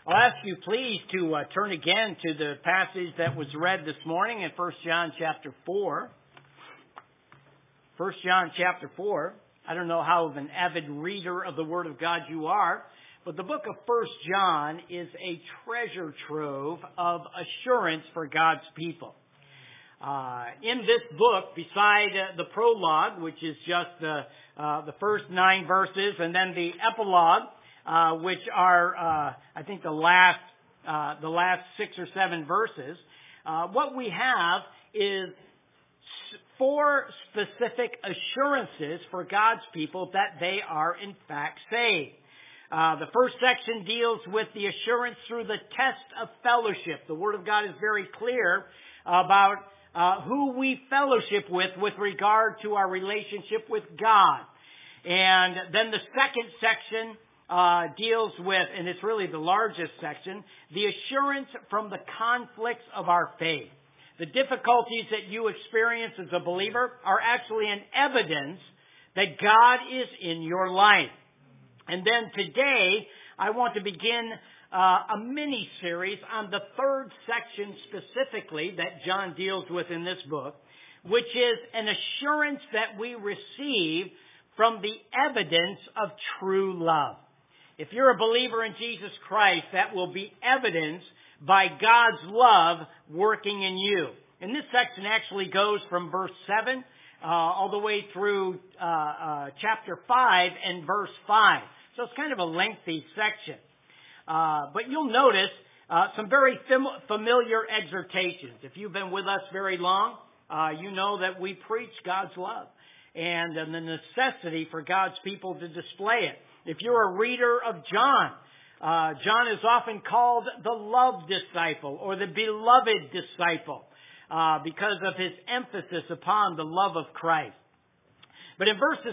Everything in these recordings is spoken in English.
I'll ask you please to turn again to the passage that was read this morning in 1 John chapter 4. 1 John chapter 4. I don't know how of an avid reader of the Word of God you are, but the book of 1 John is a treasure trove of assurance for God's people. In this book, beside the prologue, which is just the first 9 verses, and then the epilogue, which are, I think, the last 6 or 7 verses. What we have is 4 specific assurances for God's people that they are in fact saved. The first section deals with the assurance through the test of fellowship. The Word of God is very clear about who we fellowship with regard to our relationship with God. And then the second section deals with, and it's really the largest section, the assurance from the conflicts of our faith. The difficulties that you experience as a believer are actually an evidence that God is in your life. And then today, I want to begin a mini-series on the third section specifically that John deals with in this book, which is an assurance that we receive from the evidence of true love. If you're a believer in Jesus Christ, that will be evidenced by God's love working in you. And this section actually goes from verse 7 all the way through chapter 5 and verse 5. So it's kind of a lengthy section. But you'll notice some very familiar exhortations. If you've been with us very long, you know that we preach God's love and the necessity for God's people to display it. If you're a reader of John, John is often called the love disciple or the beloved disciple because of his emphasis upon the love of Christ. But in verses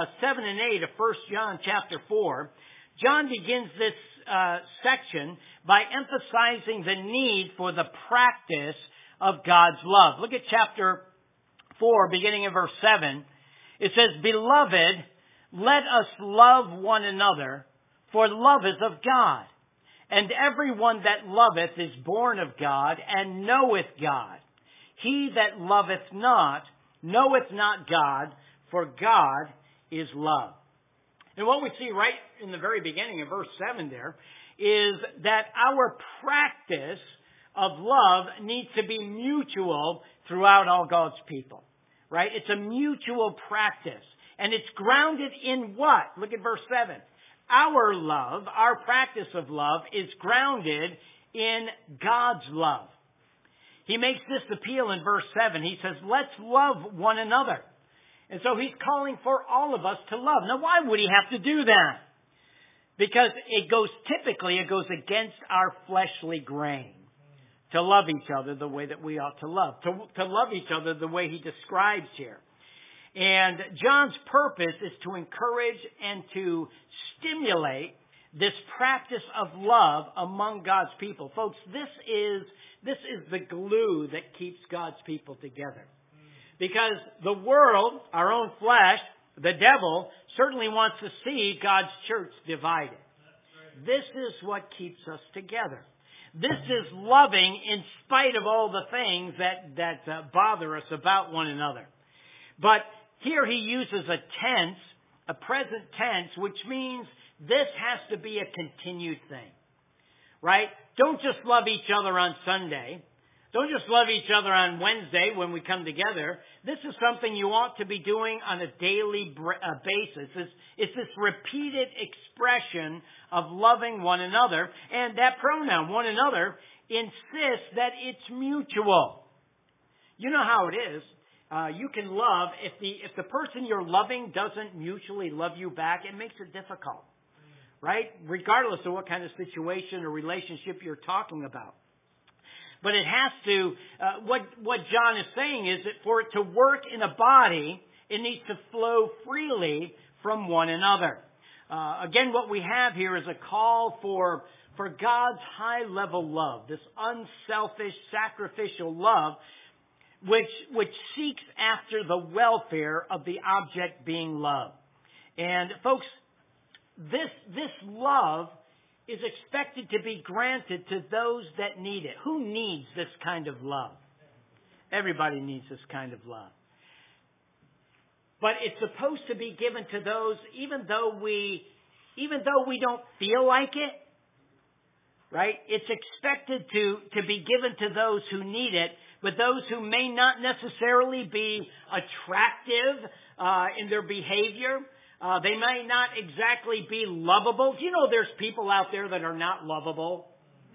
7 and 8 of 1 John chapter 4, John begins this section by emphasizing the need for the practice of God's love. Look at chapter 4, beginning in verse 7. It says, "Beloved, let us love one another, for love is of God. And everyone that loveth is born of God, and knoweth God. He that loveth not, knoweth not God, for God is love." And what we see right in the very beginning of verse 7 there is that our practice of love needs to be mutual throughout all God's people. Right? It's a mutual practice. And it's grounded in what? Look at verse 7. Our love, our practice of love, is grounded in God's love. He makes this appeal in verse 7. He says, let's love one another. And so he's calling for all of us to love. Now, why would he have to do that? Because it goes against our fleshly grain to love each other the way that we ought to love. To love each other the way he describes here. And John's purpose is to encourage and to stimulate this practice of love among God's people. Folks, this is the glue that keeps God's people together. Because the world, our own flesh, the devil, certainly wants to see God's church divided. This is what keeps us together. This is loving in spite of all the things that bother us about one another. But here he uses a present tense, which means this has to be a continued thing. Right? Don't just love each other on Sunday. Don't just love each other on Wednesday when we come together. This is something you ought to be doing on a daily basis. It's this repeated expression of loving one another. And that pronoun, one another, insists that it's mutual. You know how it is. You can love, if the person you're loving doesn't mutually love you back, it makes it difficult. Right? Regardless of what kind of situation or relationship you're talking about. But it has to, what John is saying is that for it to work in a body, it needs to flow freely from one another. Again, what we have here is a call for God's high-level love, this unselfish, sacrificial love, which seeks after the welfare of the object being loved. And folks, this love is expected to be granted to those that need it. Who needs this kind of love? Everybody needs this kind of love. But it's supposed to be given to those even though we don't feel like it, right? It's expected to be given to those who need it, but those who may not necessarily be attractive in their behavior. They may not exactly be lovable. Do you know there's people out there that are not lovable?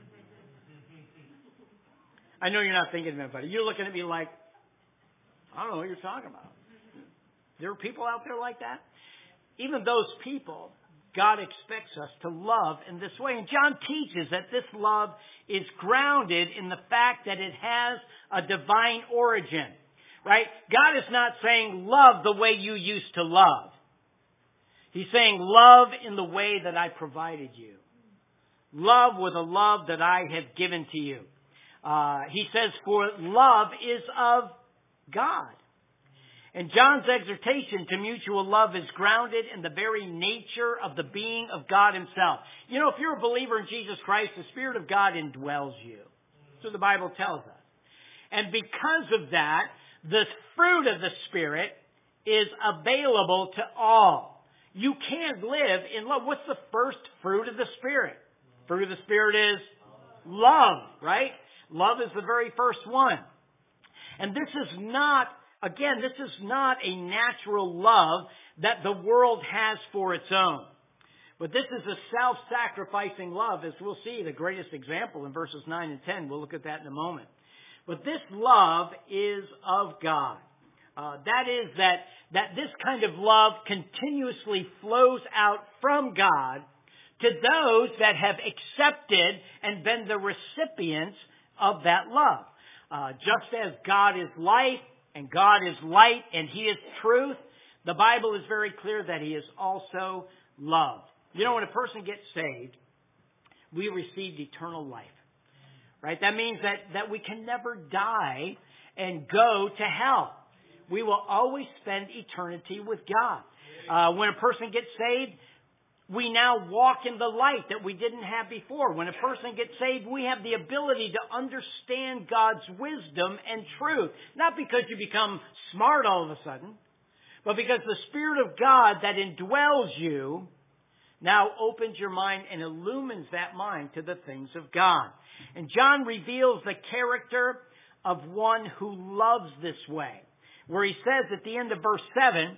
I know you're not thinking of anybody. You're looking at me like, I don't know what you're talking about. There are people out there like that. Even those people, God expects us to love in this way. And John teaches that this love is grounded in the fact that it has a divine origin. Right? God is not saying love the way you used to love. He's saying love in the way that I provided you. Love with a love that I have given to you. He says, for love is of God. And John's exhortation to mutual love is grounded in the very nature of the being of God himself. You know, if you're a believer in Jesus Christ, the Spirit of God indwells you. That's what the Bible tells us. And because of that, the fruit of the Spirit is available to all. You can't live in love. What's the first fruit of the Spirit? Fruit of the Spirit is love, right? Love is the very first one. And this is not a natural love that the world has for its own. But this is a self-sacrificing love, as we'll see the greatest example in verses 9 and 10. We'll look at that in a moment. But this love is of God. That this kind of love continuously flows out from God to those that have accepted and been the recipients of that love. Just as God is life and God is light and He is truth, the Bible is very clear that He is also love. You know, when a person gets saved, we received eternal life. Right? That means that we can never die and go to hell. We will always spend eternity with God. When a person gets saved, we now walk in the light that we didn't have before. When a person gets saved, we have the ability to understand God's wisdom and truth. Not because you become smart all of a sudden, but because the Spirit of God that indwells you now opens your mind and illumines that mind to the things of God. And John reveals the character of one who loves this way, where he says at the end of verse 7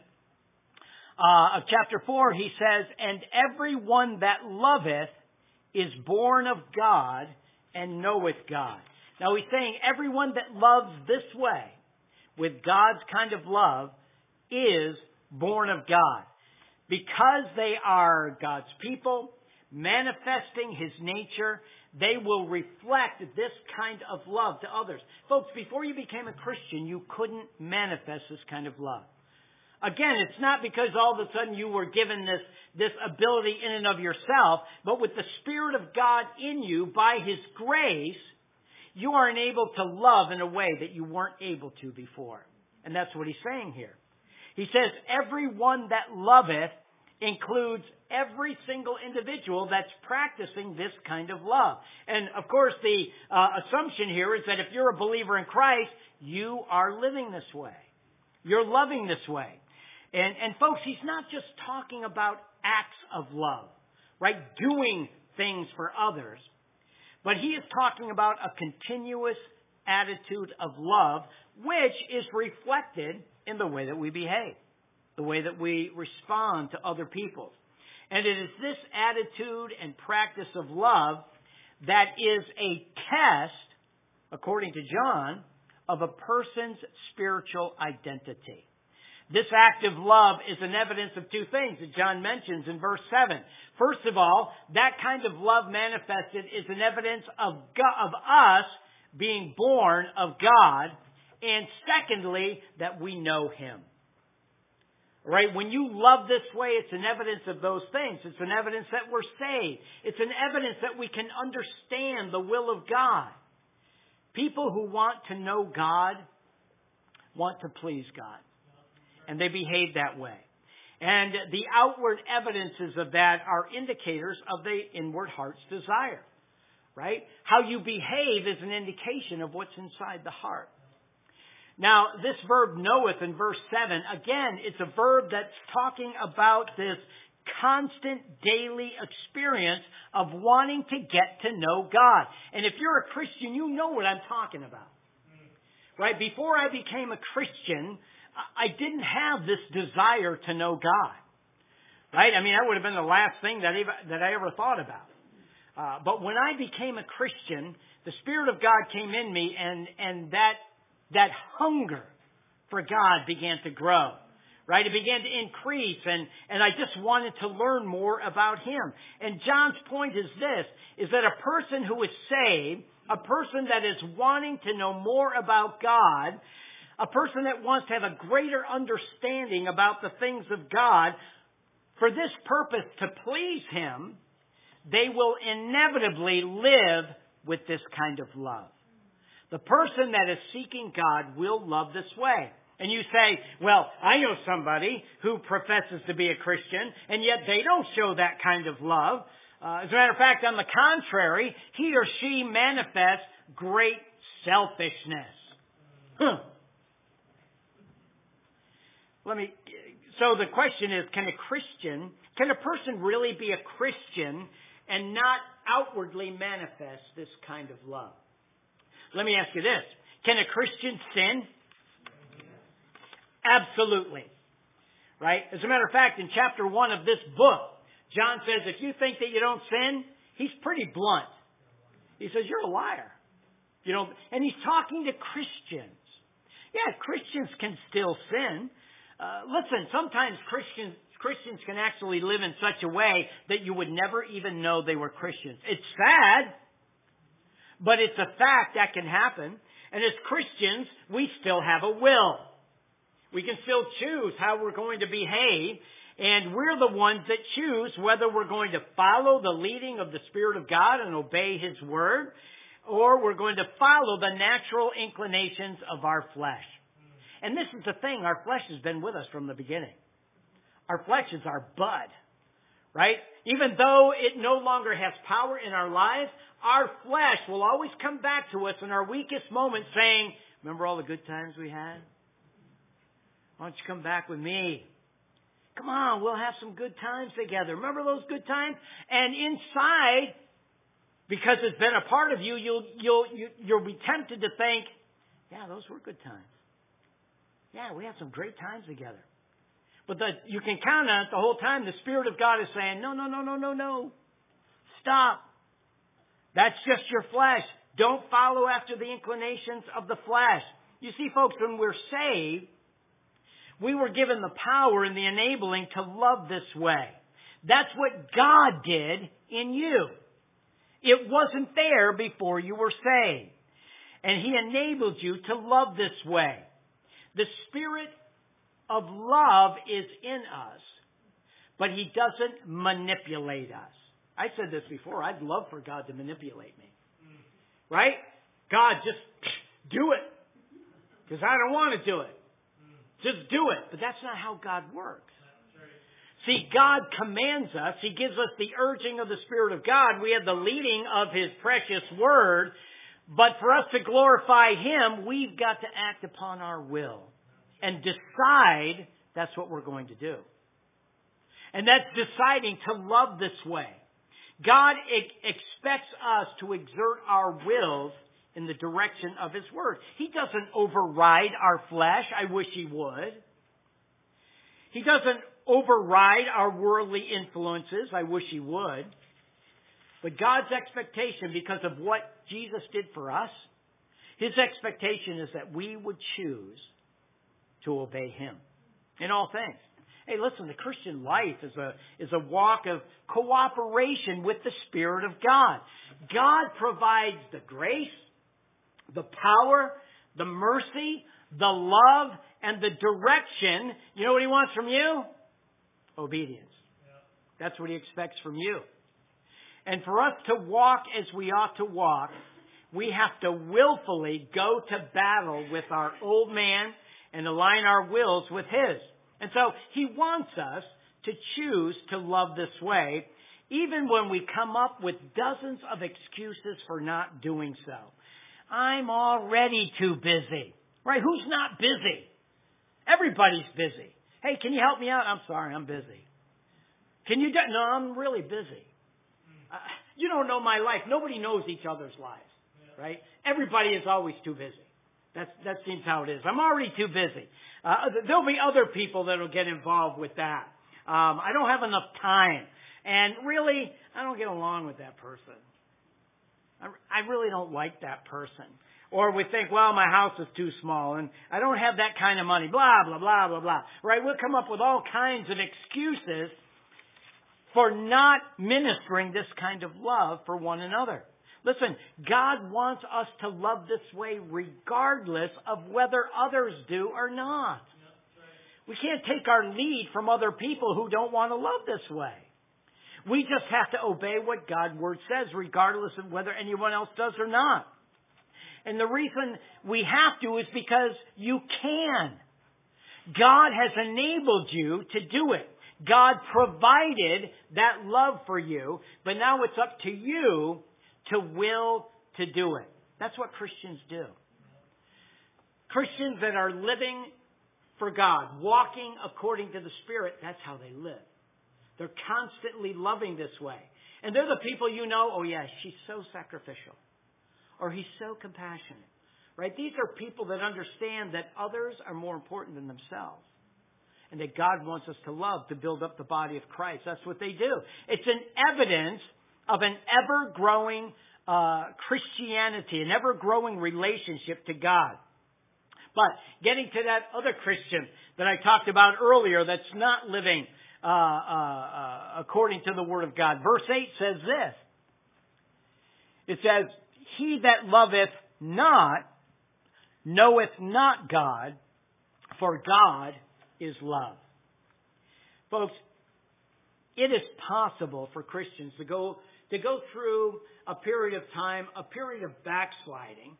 of chapter 4, he says, and everyone that loveth is born of God and knoweth God. Now he's saying everyone that loves this way, with God's kind of love, is born of God. Because they are God's people, manifesting His nature, they will reflect this kind of love to others. Folks, before you became a Christian, you couldn't manifest this kind of love. Again, it's not because all of a sudden you were given this ability in and of yourself, but with the Spirit of God in you, by His grace, you are enabled to love in a way that you weren't able to before. And that's what he's saying here. He says, everyone that loveth includes every single individual that's practicing this kind of love. And of course, the assumption here is that if you're a believer in Christ, you are living this way. You're loving this way. And folks, he's not just talking about acts of love, right? Doing things for others. But he is talking about a continuous attitude of love, which is reflected in the way that we behave, the way that we respond to other people. And it is this attitude and practice of love that is a test, according to John, of a person's spiritual identity. This act of love is an evidence of two things that John mentions in verse 7. First of all, that kind of love manifested is an evidence of us being born of God, and secondly, that we know Him. Right? When you love this way, it's an evidence of those things. It's an evidence that we're saved. It's an evidence that we can understand the will of God. People who want to know God want to please God. And they behave that way. And the outward evidences of that are indicators of the inward heart's desire. Right? How you behave is an indication of what's inside the heart. Now, this verb knoweth in verse 7, again, it's a verb that's talking about this constant daily experience of wanting to get to know God. And if you're a Christian, you know what I'm talking about. Right? Before I became a Christian, I didn't have this desire to know God. Right? I mean, that would have been the last thing that I ever thought about. But when I became a Christian, the Spirit of God came in me, and that hunger for God began to grow. Right? It began to increase, and I just wanted to learn more about Him. And John's point is this, is that a person who is saved, a person that is wanting to know more about God, a person that wants to have a greater understanding about the things of God, for this purpose to please Him, they will inevitably live with this kind of love. The person that is seeking God will love this way. And you say, well, I know somebody who professes to be a Christian, and yet they don't show that kind of love. As a matter of fact, on the contrary, he or she manifests great selfishness. So the question is, can a person really be a Christian and not outwardly manifest this kind of love? Let me ask you this. Can a Christian sin? Absolutely. Right? As a matter of fact, in chapter 1 of this book, John says, if you think that you don't sin, he's pretty blunt. He says, you're a liar. You know, and he's talking to Christians. Yeah, Christians can still sin. Listen, sometimes Christians can actually live in such a way that you would never even know they were Christians. It's sad, but it's a fact that can happen. And as Christians, we still have a will. We can still choose how we're going to behave, and we're the ones that choose whether we're going to follow the leading of the Spirit of God and obey His Word, or we're going to follow the natural inclinations of our flesh. And this is the thing, our flesh has been with us from the beginning. Our flesh is our bud, right? Even though it no longer has power in our lives, our flesh will always come back to us in our weakest moments saying, remember all the good times we had? Why don't you come back with me? Come on, we'll have some good times together. Remember those good times? And inside, because it's been a part of you, you'll be tempted to think, yeah, those were good times. Yeah, we had some great times together. But you can count on it the whole time. The Spirit of God is saying, no. Stop. That's just your flesh. Don't follow after the inclinations of the flesh. You see, folks, when we're saved, we were given the power and the enabling to love this way. That's what God did in you. It wasn't there before you were saved. And He enabled you to love this way. The Spirit of love is in us, but He doesn't manipulate us. I said this before. I'd love for God to manipulate me. Right? God, just do it. Because I don't want to do it. Just do it. But that's not how God works. See, God commands us. He gives us the urging of the Spirit of God. We have the leading of His precious Word. But for us to glorify Him, we've got to act upon our will and decide that's what we're going to do. And that's deciding to love this way. God expects us to exert our wills in the direction of His Word. He doesn't override our flesh. I wish He would. He doesn't override our worldly influences. I wish He would. But God's expectation, because of what Jesus did for us, His expectation is that we would choose to obey Him in all things. Hey, listen, the Christian life is a walk of cooperation with the Spirit of God. God provides the grace, the power, the mercy, the love, and the direction. You know what He wants from you? Obedience. Yeah. That's what He expects from you. And for us to walk as we ought to walk, we have to willfully go to battle with our old man and align our wills with His. And so He wants us to choose to love this way, even when we come up with dozens of excuses for not doing so. I'm already too busy. Right? Who's not busy? Everybody's busy. Hey, can you help me out? I'm sorry, I'm busy. Can you do? No, I'm really busy. You don't know my life. Nobody knows each other's lives. Right? Everybody is always too busy. That seems how it is. I'm already too busy. There'll be other people that will get involved with that. I don't have enough time. And really, I don't get along with that person. I really don't like that person. Or we think, well, my house is too small and I don't have that kind of money, blah, blah, blah, blah, blah. Right? We'll come up with all kinds of excuses for not ministering this kind of love for one another. Listen, God wants us to love this way regardless of whether others do or not. We can't take our lead from other people who don't want to love this way. We just have to obey what God's Word says regardless of whether anyone else does or not. And the reason we have to is because you can. God has enabled you to do it. God provided that love for you, but now it's up to you to will to do it. That's what Christians do. Christians that are living for God, walking according to the Spirit, that's how they live. They're constantly loving this way. And they're the people you know, oh yeah, she's so sacrificial. Or he's so compassionate. Right? These are people that understand that others are more important than themselves. And that God wants us to love, to build up the body of Christ. That's what they do. It's an evidence of an ever-growing Christianity, an ever-growing relationship to God. But getting to that other Christian that I talked about earlier that's not living according to the Word of God. Verse 8 says this. It says, he that loveth not knoweth not God, for God is love. Folks, it is possible for Christians to go through a period of time, a period of backsliding,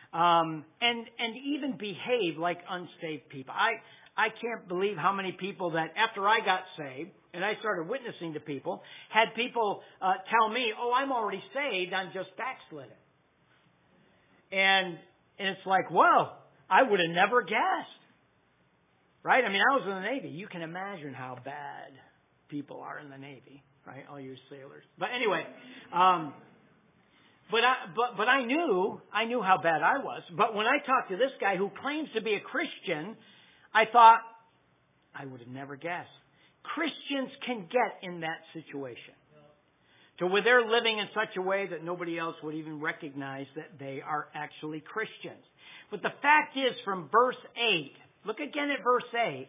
and even behave like unsaved people. I can't believe how many people that after I got saved and I started witnessing to people, had people tell me, oh, I'm already saved, I'm just backslidden. And it's like, whoa, I would have never guessed. Right? I mean, I was in the Navy. You can imagine how bad people are in the Navy, right? All you sailors. But anyway, but I knew how bad I was. But when I talked to this guy who claims to be a Christian, I thought, I would have never guessed. Christians can get in that situation. To where they're living in such a way that nobody else would even recognize that they are actually Christians. But the fact is, from verse 8, look again at verse 8,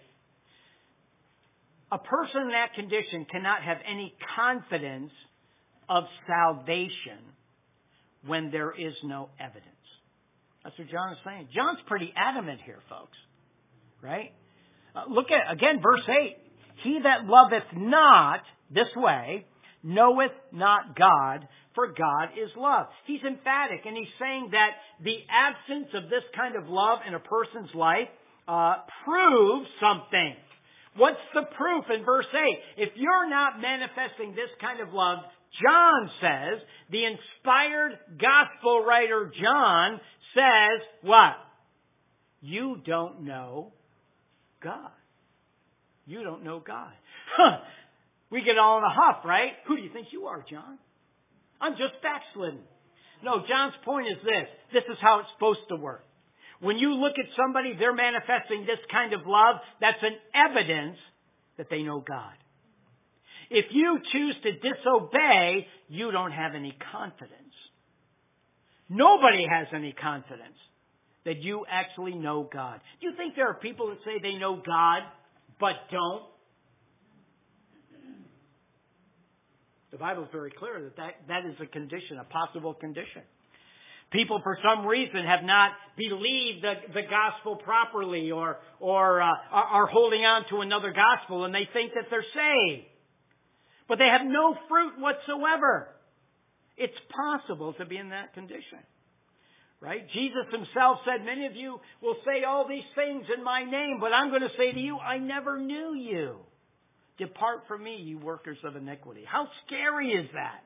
a person in that condition cannot have any confidence of salvation when there is no evidence. That's what John is saying. John's pretty adamant here, folks. Right? Look at, again, verse 8. He that loveth not this way knoweth not God, for God is love. He's emphatic, and he's saying that the absence of this kind of love in a person's life proves something. What's the proof in verse 8? If you're not manifesting this kind of love, John says, the inspired gospel writer John says, what? You don't know God. You don't know God. We get all in a huff, right? Who do you think you are, John? I'm just backslidden. No, John's point is this. This is how it's supposed to work. When you look at somebody, they're manifesting this kind of love, that's an evidence that they know God. If you choose to disobey, you don't have any confidence. Nobody has any confidence that you actually know God. Do you think there are people that say they know God but don't? The Bible is very clear that is a condition, a possible condition. People, for some reason, have not believed the gospel properly or are holding on to another gospel and they think that they're saved. But they have no fruit whatsoever. It's possible to be in that condition. Right? Jesus himself said, many of you will say all these things in my name, but I'm going to say to you, I never knew you. Depart from me, you workers of iniquity. How scary is that?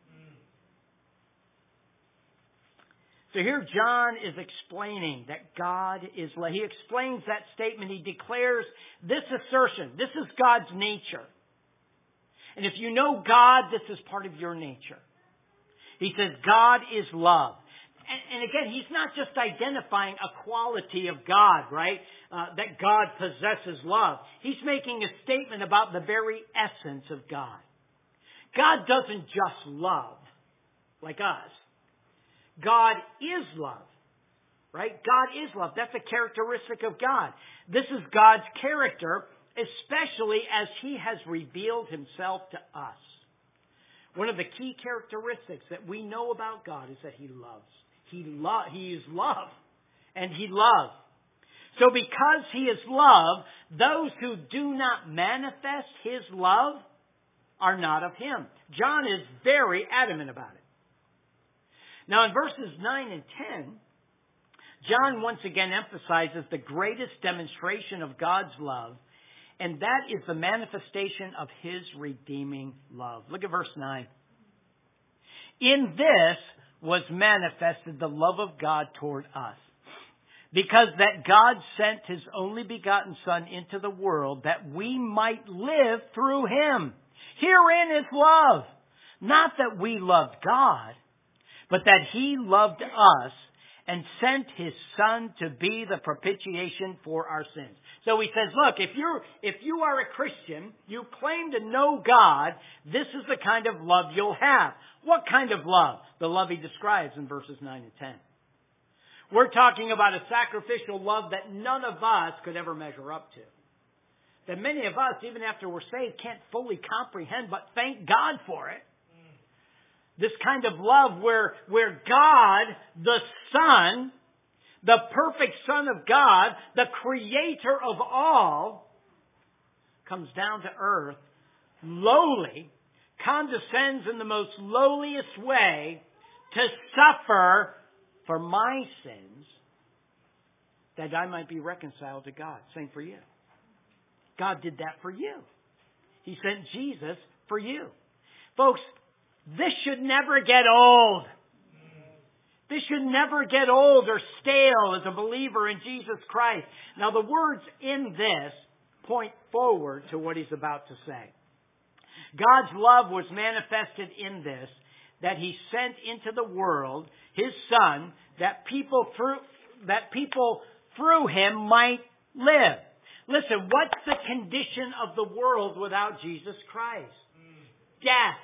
So here John is explaining that God is love. He explains that statement. He declares this assertion. This is God's nature. And if you know God, this is part of your nature. He says God is love. And again, he's not just identifying a quality of God, right? That God possesses love. He's making a statement about the very essence of God. God doesn't just love like us. God is love, right? God is love. That's a characteristic of God. This is God's character, especially as He has revealed Himself to us. One of the key characteristics that we know about God is that He loves. He is love, and He loves. So because He is love, those who do not manifest His love are not of Him. John is very adamant about it. Now in verses 9 and 10, John once again emphasizes the greatest demonstration of God's love, and that is the manifestation of His redeeming love. Look at verse 9. In this was manifested the love of God toward us, because that God sent His only begotten Son into the world that we might live through Him. Herein is love. Not that we loved God, but that He loved us and sent His Son to be the propitiation for our sins. So he says, look, if you are a Christian, you claim to know God, this is the kind of love you'll have. What kind of love? The love he describes in verses 9 and 10. We're talking about a sacrificial love that none of us could ever measure up to. That many of us, even after we're saved, can't fully comprehend, but thank God for it. This kind of love where God, the Son, the perfect Son of God, the Creator of all, comes down to earth, lowly, condescends in the most lowliest way to suffer for my sins, that I might be reconciled to God. Same for you. God did that for you. He sent Jesus for you. Folks, this should never get old. This should never get old or stale as a believer in Jesus Christ. Now the words in this point forward to what he's about to say. God's love was manifested in this, that He sent into the world His Son, that people through Him might live. Listen, what's the condition of the world without Jesus Christ? Death.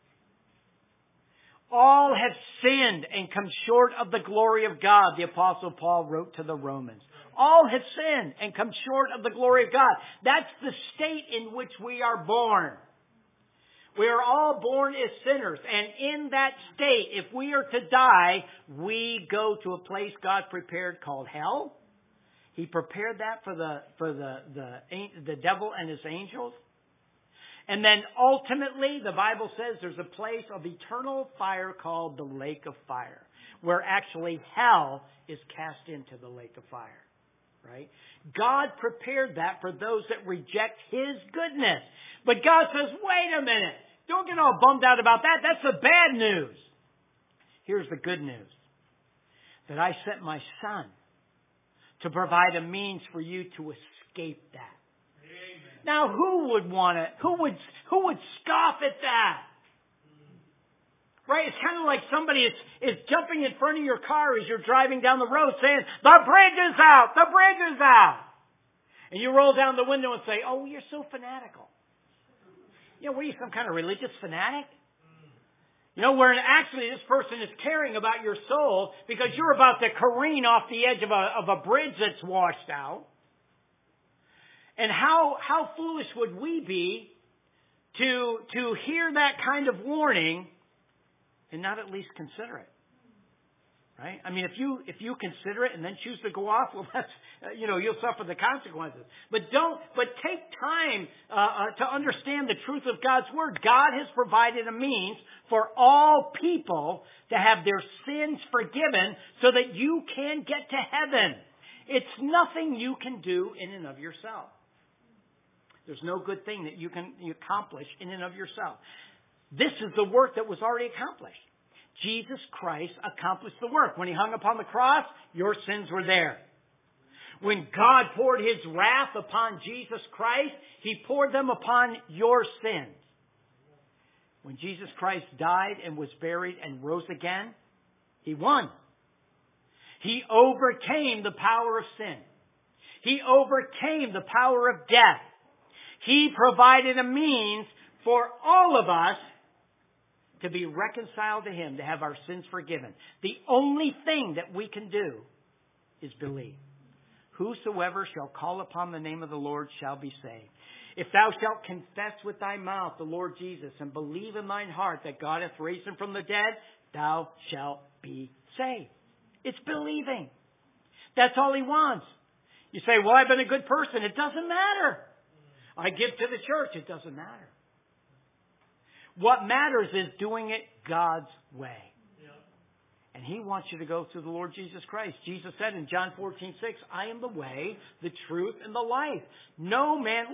All have sinned and come short of the glory of God, the Apostle Paul wrote to the Romans. All have sinned and come short of the glory of God. That's the state in which we are born. We are all born as sinners. And in that state, if we are to die, we go to a place God prepared called hell. He prepared that for the devil and his angels. And then ultimately, the Bible says there's a place of eternal fire called the lake of fire, where actually hell is cast into the lake of fire. Right? God prepared that for those that reject His goodness. But God says, wait a minute. Don't get all bummed out about that. That's the bad news. Here's the good news. That I sent my Son to provide a means for you to escape that. Now, who would want it? Who would scoff at that? Right? It's kind of like somebody is jumping in front of your car as you're driving down the road saying, the bridge is out! The bridge is out! And you roll down the window and say, oh, you're so fanatical. You know, what are you, some kind of religious fanatic? You know, where actually this person is caring about your soul because you're about to careen off the edge of a bridge that's washed out. And how foolish would we be to hear that kind of warning and not at least consider it? Right? I mean, if you consider it and then choose to go off, well, that's, you'll suffer the consequences. But take time to understand the truth of God's Word. God has provided a means for all people to have their sins forgiven so that you can get to heaven. It's nothing you can do in and of yourself. There's no good thing that you can accomplish in and of yourself. This is the work that was already accomplished. Jesus Christ accomplished the work. When He hung upon the cross, your sins were there. When God poured His wrath upon Jesus Christ, He poured them upon your sins. When Jesus Christ died and was buried and rose again, He won. He overcame the power of sin. He overcame the power of death. He provided a means for all of us to be reconciled to Him, to have our sins forgiven. The only thing that we can do is believe. Whosoever shall call upon the name of the Lord shall be saved. If thou shalt confess with thy mouth the Lord Jesus and believe in thine heart that God hath raised Him from the dead, thou shalt be saved. It's believing. That's all He wants. You say, well, I've been a good person. It doesn't matter. I give to the church. It doesn't matter. What matters is doing it God's way. And He wants you to go through the Lord Jesus Christ. Jesus said in John 14:6, I am the way, the truth, and the life. No man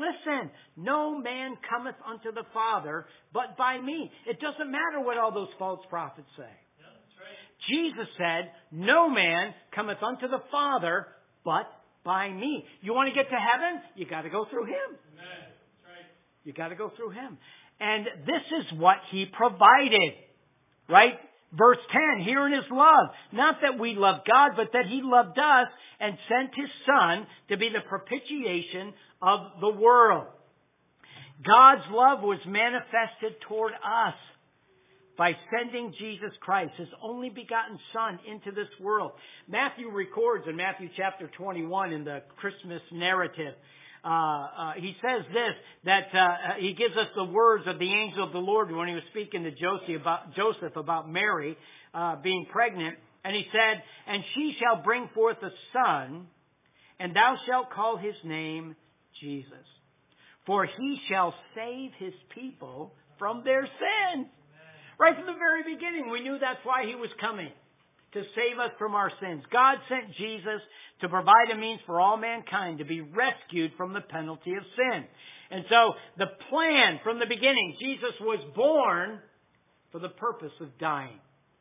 cometh unto the Father but by me. It doesn't matter what all those false prophets say. Yeah, that's right. Jesus said, no man cometh unto the Father but by me. You want to get to heaven? You got to go through Him. Amen. That's right. You got to go through Him. And this is what He provided. Right? Verse 10, herein is love. Not that we love God, but that He loved us and sent His Son to be the propitiation of the world. God's love was manifested toward us by sending Jesus Christ, His only begotten Son, into this world. Matthew records in Matthew chapter 21 in the Christmas narrative, he says this, that he gives us the words of the angel of the Lord when he was speaking to Joseph about Mary being pregnant. And he said, and she shall bring forth a son, and thou shalt call his name Jesus. For he shall save his people from their sins. Right from the very beginning, we knew that's why He was coming, to save us from our sins. God sent Jesus to provide a means for all mankind to be rescued from the penalty of sin. And so the plan from the beginning, Jesus was born for the purpose of dying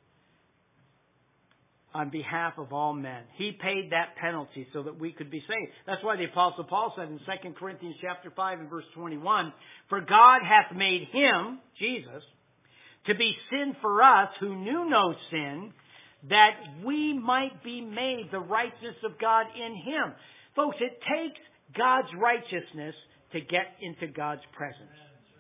on behalf of all men. He paid that penalty so that we could be saved. That's why the Apostle Paul said in 2 Corinthians chapter 5 and verse 21, for God hath made Him, Jesus, to be sin for us who knew no sin, that we might be made the righteousness of God in Him. Folks, it takes God's righteousness to get into God's presence.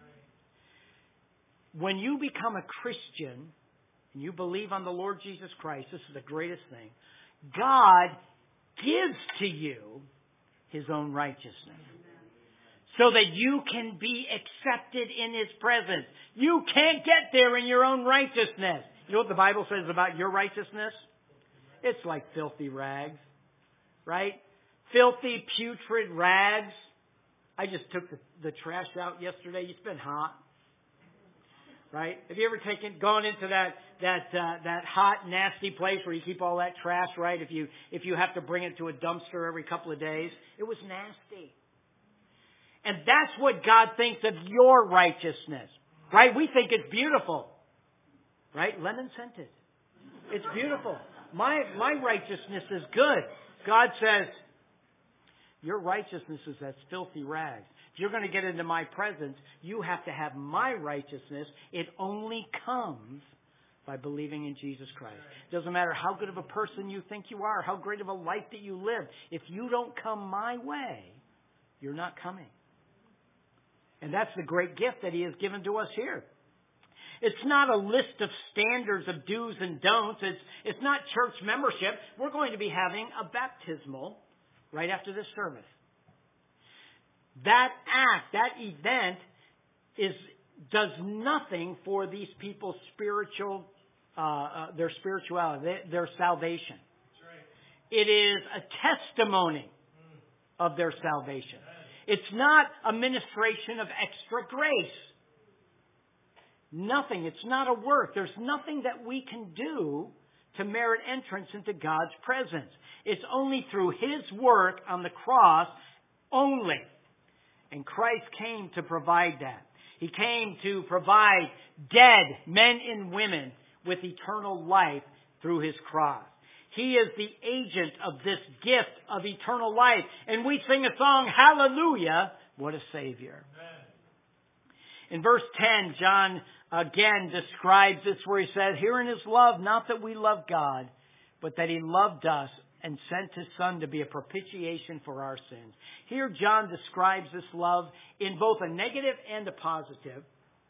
When you become a Christian and you believe on the Lord Jesus Christ, this is the greatest thing, God gives to you His own righteousness so that you can be accepted in His presence. You can't get there in your own righteousness. You know what the Bible says about your righteousness? It's like filthy rags, right? Filthy, putrid rags. I just took the trash out yesterday. It's been hot, right? Have you ever gone into that hot, nasty place where you keep all that trash, right? If you have to bring it to a dumpster every couple of days, it was nasty. And that's what God thinks of your righteousness, right? We think it's beautiful. Right? Lemon scented. It's beautiful. My righteousness is good. God says, your righteousness is as filthy rags. If you're going to get into my presence, you have to have my righteousness. It only comes by believing in Jesus Christ. It doesn't matter how good of a person you think you are, how great of a life that you live. If you don't come my way, you're not coming. And that's the great gift that He has given to us here. It's not a list of standards of do's and don'ts. It's not church membership. We're going to be having a baptismal right after this service. That act, that event does nothing for these people's spiritual their spirituality, their salvation. It is a testimony of their salvation. It's not a ministration of extra grace. Nothing. It's not a work. There's nothing that we can do to merit entrance into God's presence. It's only through His work on the cross only. And Christ came to provide that. He came to provide dead men and women with eternal life through His cross. He is the agent of this gift of eternal life. And we sing a song, Hallelujah, what a Savior. Amen. In verse 10, John again describes this where he said, herein is love, not that we love God, but that He loved us and sent His Son to be a propitiation for our sins. Here John describes this love in both a negative and a positive.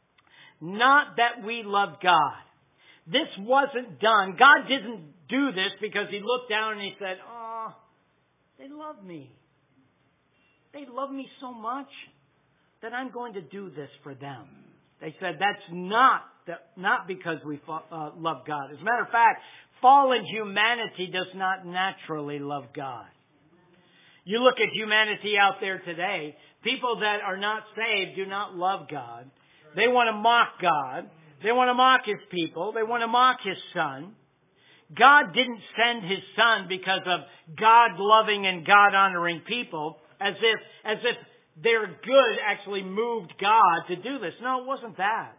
Not that we love God. This wasn't done. God didn't do this because He looked down and He said, oh, they love me. They love me so much that I'm going to do this for them. They said that's not because we love God. As a matter of fact, fallen humanity does not naturally love God. You look at humanity out there today, people that are not saved do not love God. They want to mock God. They want to mock His people. They want to mock His Son. God didn't send His Son because of God-loving and God-honoring people, as if their good actually moved God to do this. No, it wasn't that.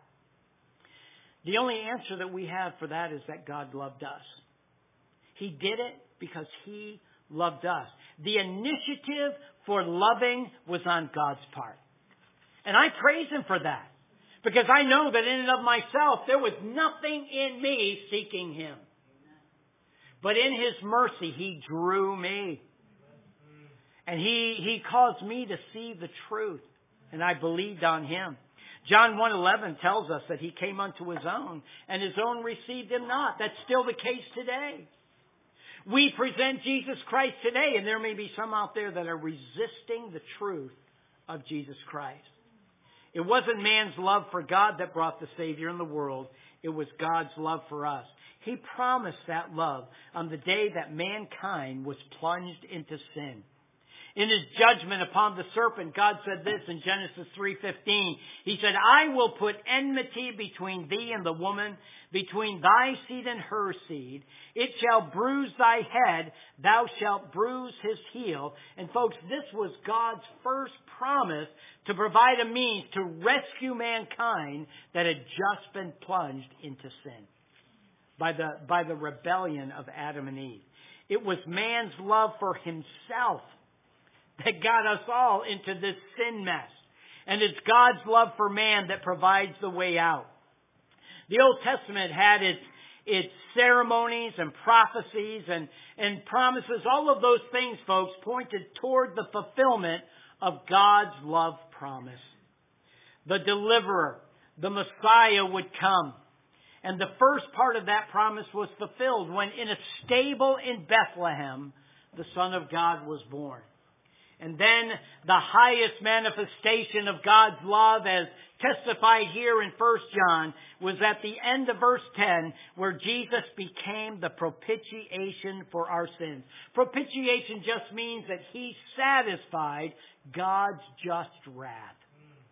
The only answer that we have for that is that God loved us. He did it because He loved us. The initiative for loving was on God's part. And I praise Him for that. Because I know that in and of myself, there was nothing in me seeking Him. But in His mercy, He drew me. And He caused me to see the truth. And I believed on Him. John 1:11 tells us that He came unto His own, and His own received Him not. That's still the case today. We present Jesus Christ today, and there may be some out there that are resisting the truth of Jesus Christ. It wasn't man's love for God that brought the Savior in the world. It was God's love for us. He promised that love on the day that mankind was plunged into sin. In His judgment upon the serpent, God said this in Genesis 3:15. He said, I will put enmity between thee and the woman, between thy seed and her seed. It shall bruise thy head, thou shalt bruise his heel. And folks, this was God's first promise to provide a means to rescue mankind that had just been plunged into sin by the rebellion of Adam and Eve. It was man's love for himself that got us all into this sin mess. And it's God's love for man that provides the way out. The Old Testament had its ceremonies and prophecies and promises. All of those things, folks, pointed toward the fulfillment of God's love promise. The deliverer, the Messiah would come. And the first part of that promise was fulfilled when in a stable in Bethlehem, the Son of God was born. And then the highest manifestation of God's love, as testified here in 1 John, was at the end of verse 10, where Jesus became the propitiation for our sins. Propitiation just means that He satisfied God's just wrath.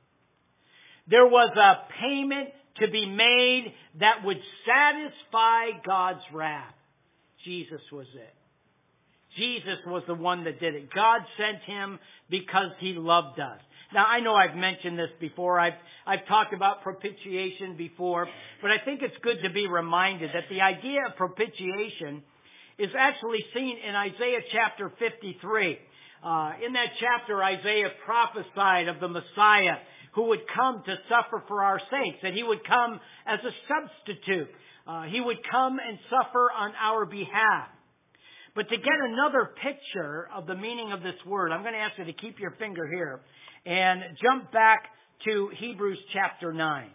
There was a payment to be made that would satisfy God's wrath. Jesus was it. Jesus was the one that did it. God sent Him because He loved us. Now, I know I've mentioned this before. I've talked about propitiation before, but I think it's good to be reminded that the idea of propitiation is actually seen in Isaiah chapter 53. In that chapter, Isaiah prophesied of the Messiah who would come to suffer for our sakes, that He would come as a substitute. He would come and suffer on our behalf. But to get another picture of the meaning of this word, I'm going to ask you to keep your finger here and jump back to Hebrews chapter 9.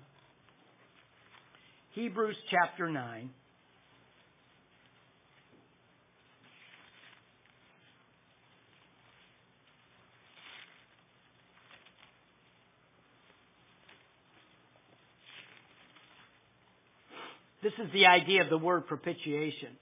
Hebrews chapter 9. This is the idea of the word propitiation.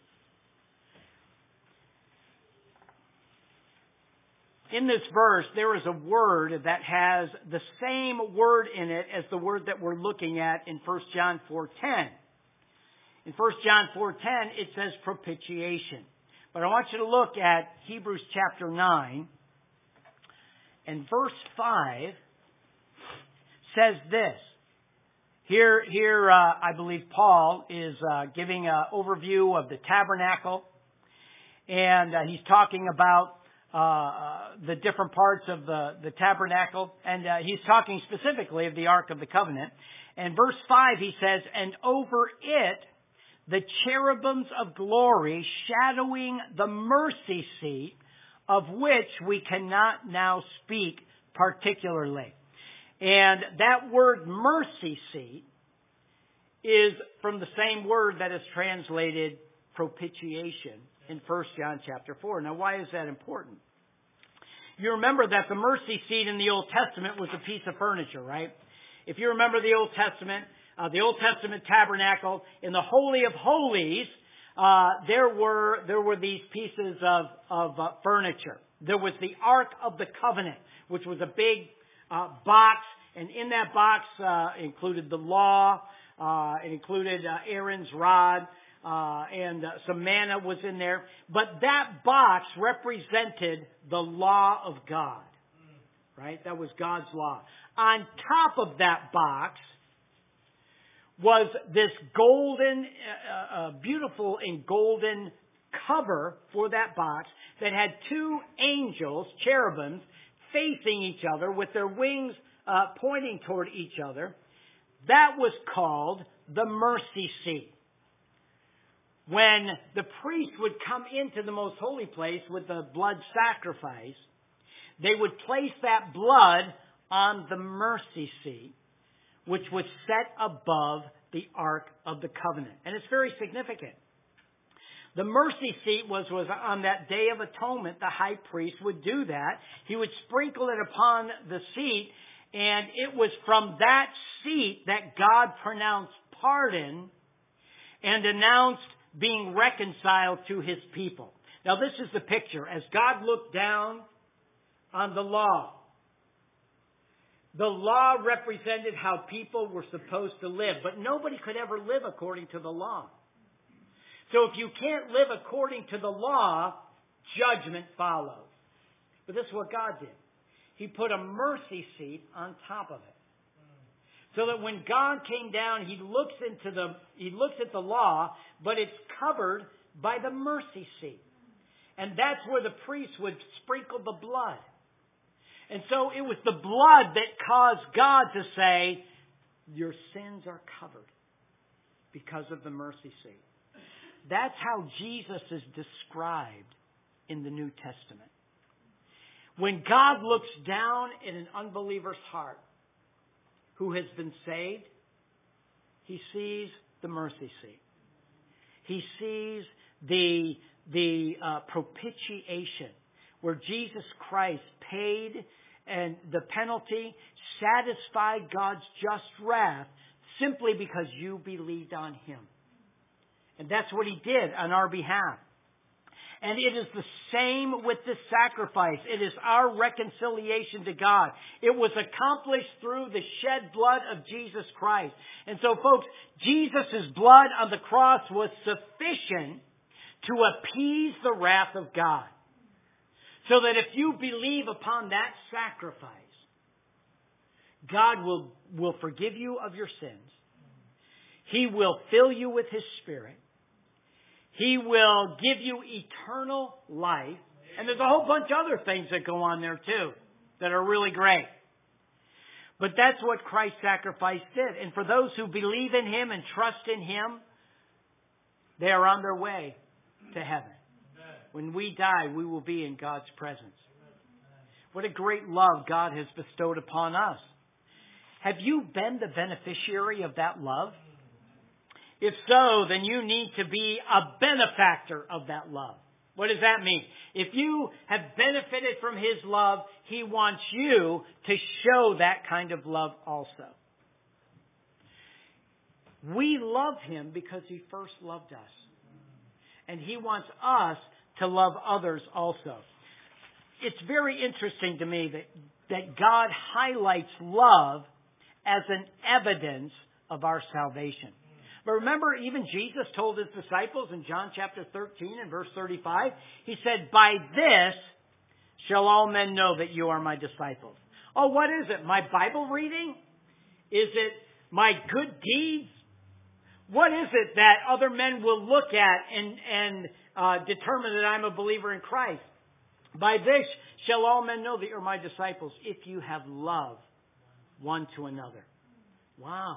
In this verse, there is a word that has the same word in it as the word that we're looking at in 1 John 4:10. In 1 John 4:10, it says propitiation. But I want you to look at Hebrews chapter 9, and verse 5 says this. Here, I believe Paul is giving an overview of the tabernacle, and he's talking about the different parts of the tabernacle, and he's talking specifically of the Ark of the Covenant. And verse 5, he says, "And over it the cherubims of glory shadowing the mercy seat, of which we cannot now speak particularly." And that word mercy seat is from the same word that is translated propitiation in 1 John chapter 4. Now, why is that important? You remember that the mercy seat in the Old Testament was a piece of furniture, right? If you remember the Old Testament tabernacle, in the Holy of Holies, there were these pieces of furniture. There was the Ark of the Covenant, which was a big box, and in that box included the law, it included Aaron's rod, and some manna was in there. But that box represented the law of God, right? That was God's law. On top of that box was this golden, beautiful and golden cover for that box that had two angels, cherubims, facing each other with their wings pointing toward each other. That was called the mercy seat. When the priest would come into the most holy place with the blood sacrifice, they would place that blood on the mercy seat, which was set above the Ark of the Covenant. And it's very significant. The mercy seat was on that Day of Atonement, the high priest would do that. He would sprinkle it upon the seat, and it was from that seat that God pronounced pardon and announced being reconciled to His people. Now, this is the picture. As God looked down on the law represented how people were supposed to live, but nobody could ever live according to the law. So if you can't live according to the law, judgment follows. But this is what God did. He put a mercy seat on top of it. So that when God came down, He looks at the law, but it's covered by the mercy seat. And that's where the priest would sprinkle the blood. And so it was the blood that caused God to say, your sins are covered because of the mercy seat. That's how Jesus is described in the New Testament. When God looks down in an unbeliever's heart who has been saved, He sees the mercy seat. He sees the propitiation where Jesus Christ paid and the penalty, satisfied God's just wrath simply because you believed on Him. And that's what He did on our behalf. And it is the same with the sacrifice. It is our reconciliation to God. It was accomplished through the shed blood of Jesus Christ. And so, folks, Jesus' blood on the cross was sufficient to appease the wrath of God. So that if you believe upon that sacrifice, God will forgive you of your sins. He will fill you with His Spirit. He will give you eternal life. And there's a whole bunch of other things that go on there too that are really great. But that's what Christ's sacrifice did. And for those who believe in Him and trust in Him, they are on their way to heaven. When we die, we will be in God's presence. What a great love God has bestowed upon us. Have you been the beneficiary of that love? If so, then you need to be a benefactor of that love. What does that mean? If you have benefited from His love, He wants you to show that kind of love also. We love Him because He first loved us. And He wants us to love others also. It's very interesting to me that God highlights love as an evidence of our salvation. But remember, even Jesus told His disciples in John chapter 13 and verse 35, He said, "By this shall all men know that you are my disciples." Oh, what is it? My Bible reading? Is it my good deeds? What is it that other men will look at and determine that I'm a believer in Christ? By this shall all men know that you're my disciples, if you have love one to another. Wow.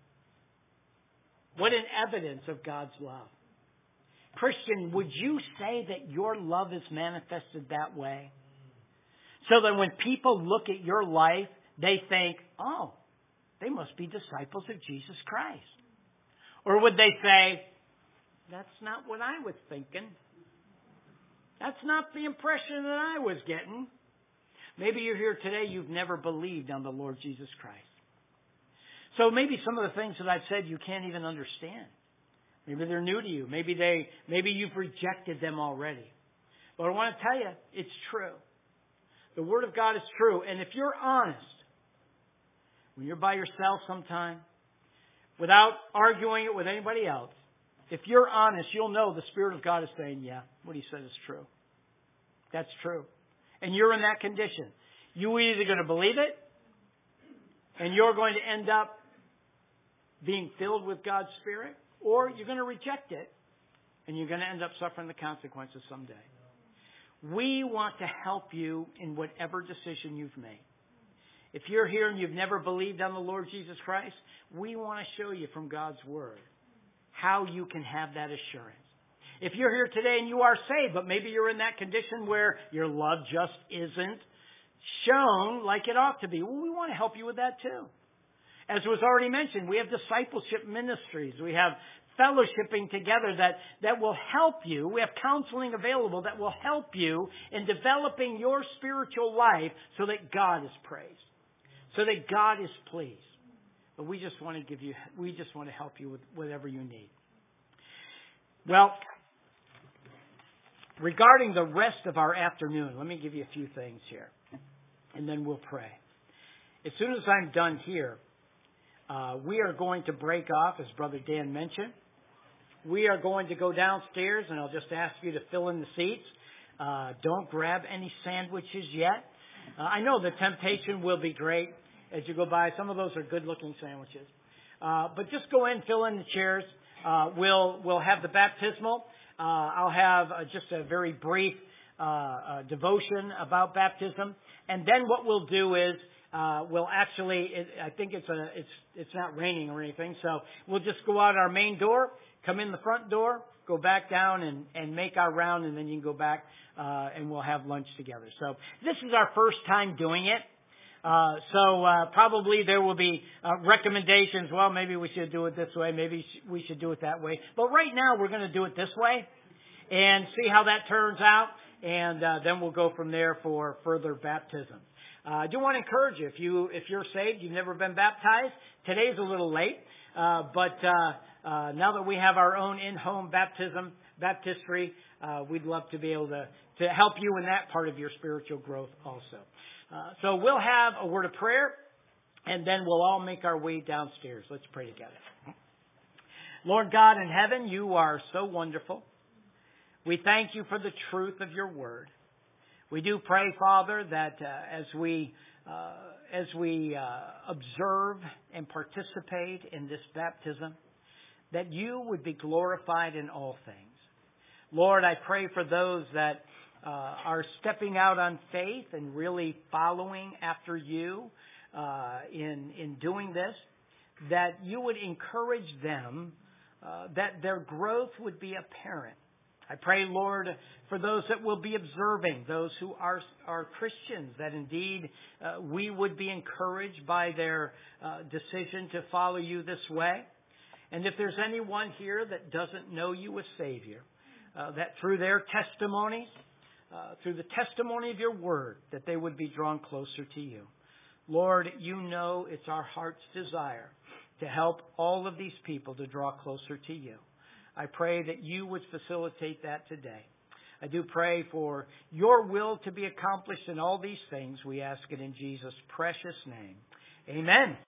What an evidence of God's love. Christian, would you say that your love is manifested that way? So that when people look at your life, they think, oh, they must be disciples of Jesus Christ. Or would they say, that's not what I was thinking. That's not the impression that I was getting. Maybe you're here today, you've never believed on the Lord Jesus Christ. So maybe some of the things that I've said you can't even understand. Maybe they're new to you. Maybe you've rejected them already. But I want to tell you, it's true. The Word of God is true. And if you're honest, when you're by yourself sometime, without arguing it with anybody else, if you're honest, you'll know the Spirit of God is saying, yeah, what He said is true. That's true. And you're in that condition. You're either going to believe it, and you're going to end up being filled with God's Spirit, or you're going to reject it, and you're going to end up suffering the consequences someday. We want to help you in whatever decision you've made. If you're here and you've never believed on the Lord Jesus Christ, we want to show you from God's Word how you can have that assurance. If you're here today and you are saved, but maybe you're in that condition where your love just isn't shown like it ought to be, well, we want to help you with that too. As was already mentioned, we have discipleship ministries. We have fellowshipping together that will help you. We have counseling available that will help you in developing your spiritual life so that God is praised, so that God is pleased. But we just want to help you with whatever you need. Well, regarding the rest of our afternoon, let me give you a few things here, and then we'll pray. As soon as I'm done here, we are going to break off, as Brother Dan mentioned. We are going to go downstairs, and I'll just ask you to fill in the seats. Don't grab any sandwiches yet. I know the temptation will be great as you go by. Some of those are good-looking sandwiches. But just go in, fill in the chairs. We'll have the baptismal. I'll have just a very brief devotion about baptism. And then what we'll do is we'll actually, I think it's not raining or anything, so we'll just go out our main door, come in the front door, go back down and make our round, and then you can go back and we'll have lunch together. So this is our first time doing it. So probably there will be recommendations. Well, maybe we should do it this way. Maybe we should do it that way. But right now we're going to do it this way and see how that turns out. And then we'll go from there for further baptism. I do want to encourage you, if you're saved, you've never been baptized, today's a little late. But now that we have our own in-home baptistry, we'd love to be able to help you in that part of your spiritual growth also. So we'll have a word of prayer, and then we'll all make our way downstairs. Let's pray together. Lord God in heaven, you are so wonderful. We thank you for the truth of your word. We do pray, Father, that as we observe and participate in this baptism, that you would be glorified in all things. Lord, I pray for those that are stepping out on faith and really following after you in doing this, that you would encourage them, that their growth would be apparent. I pray, Lord, for those that will be observing, those who are Christians, that indeed we would be encouraged by their decision to follow you this way. And if there's anyone here that doesn't know you as Savior, that through their testimonies, through the testimony of your word, that they would be drawn closer to you. Lord, you know it's our heart's desire to help all of these people to draw closer to you. I pray that you would facilitate that today. I do pray for your will to be accomplished in all these things. We ask it in Jesus' precious name. Amen.